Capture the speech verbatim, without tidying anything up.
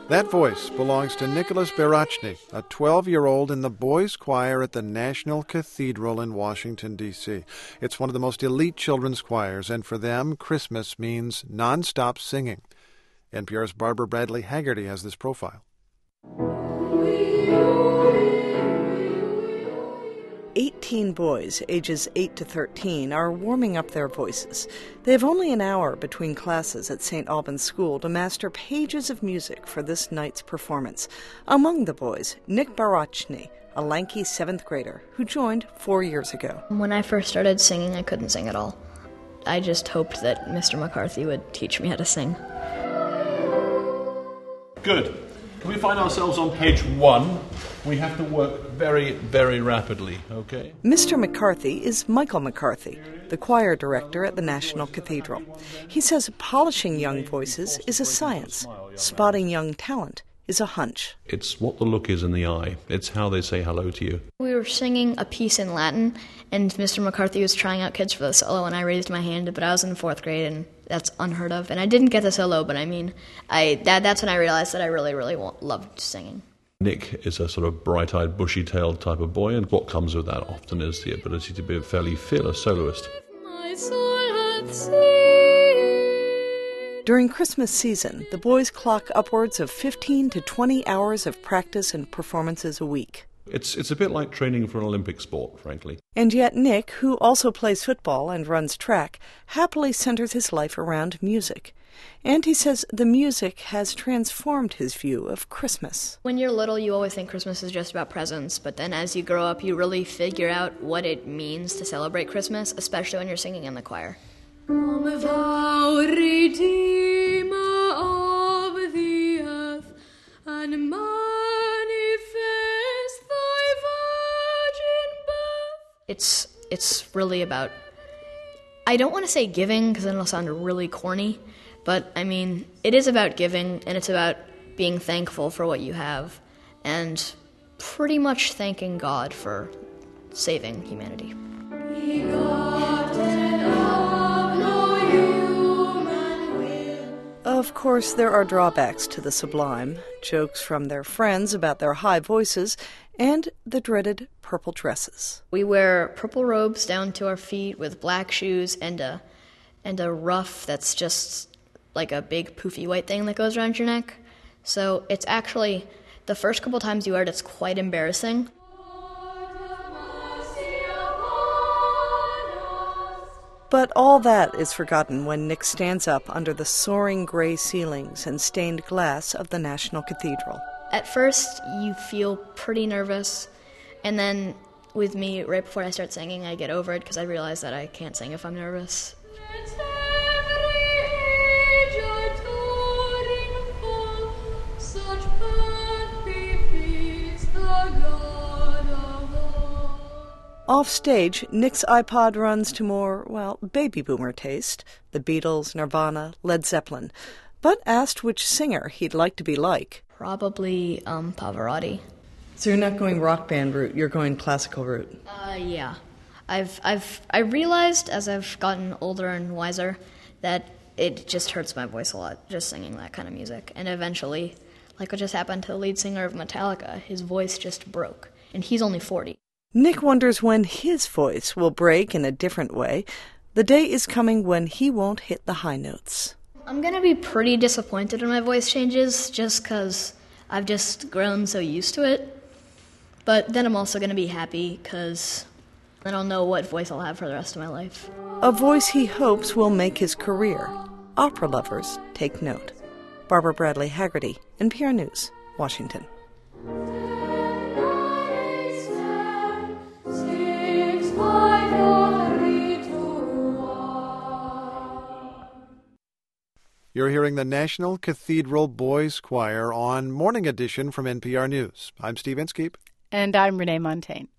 That voice belongs to Nicholas Berachny, a twelve-year-old in the boys' choir at the National Cathedral in Washington, D C It's one of the most elite children's choirs, and for them, Christmas means nonstop singing. N P R's Barbara Bradley Haggerty has this profile. Eighteen boys, ages eight to thirteen, are warming up their voices. They have only an hour between classes at Saint Albans School to master pages of music for this night's performance. Among the boys, Nick Berachny, a lanky seventh grader who joined four years ago. When I first started singing, I couldn't sing at all. I just hoped that Mister McCarthy would teach me how to sing. Good. Can we find ourselves on page one? We have to work very, very rapidly, okay? Mister McCarthy is Michael McCarthy, the choir director at the National Cathedral. He says polishing young voices is a science. Spotting young talent is a hunch. It's what the look is in the eye. It's how they say hello to you. We were singing a piece in Latin, and Mister McCarthy was trying out kids for the solo, and I raised my hand, but I was in fourth grade, and that's unheard of. And I didn't get the solo, but I mean, I that, that's when I realized that I really, really loved singing. Nick is a sort of bright-eyed, bushy-tailed type of boy, and what comes with that often is the ability to be a fairly fearless soloist. During Christmas season, the boys clock upwards of fifteen to twenty hours of practice and performances a week. It's it's a bit like training for an Olympic sport, frankly. And yet Nick, who also plays football and runs track, happily centers his life around music. And he says the music has transformed his view of Christmas. When you're little, you always think Christmas is just about presents, but then as you grow up, you really figure out what it means to celebrate Christmas, especially when you're singing in the choir. Come thou, Redeemer of the earth, and manifest thy virgin birth. It's, it's really about, I don't want to say giving, because then it'll sound really corny, but, I mean, it is about giving, and it's about being thankful for what you have, and pretty much thanking God for saving humanity. Of course, there are drawbacks to the sublime, jokes from their friends about their high voices, and the dreaded purple dresses. We wear purple robes down to our feet with black shoes and a, and a ruff that's just like a big poofy white thing that goes around your neck. So it's actually, the first couple times you wear it, it's quite embarrassing. But all that is forgotten when Nick stands up under the soaring gray ceilings and stained glass of the National Cathedral. At first, you feel pretty nervous, and then with me, right before I start singing, I get over it because I realize that I can't sing if I'm nervous. Off stage, Nick's iPod runs to more, well, baby boomer taste, the Beatles, Nirvana, Led Zeppelin. But asked which singer he'd like to be like. Probably um, Pavarotti. So you're not going rock band route, you're going classical route? Uh, yeah. I've, I've, I realized as I've gotten older and wiser that it just hurts my voice a lot, just singing that kind of music. And eventually, like what just happened to the lead singer of Metallica, his voice just broke. And he's only forty. Nick wonders when his voice will break in a different way. The day is coming when he won't hit the high notes. I'm going to be pretty disappointed when my voice changes, just because I've just grown so used to it. But then I'm also going to be happy, because then I'll know what voice I'll have for the rest of my life. A voice he hopes will make his career. Opera lovers take note. Barbara Bradley Haggerty, N P R News, Washington. You're hearing the National Cathedral Boys Choir on Morning Edition from N P R News. I'm Steve Inskeep. And I'm Renee Montaigne.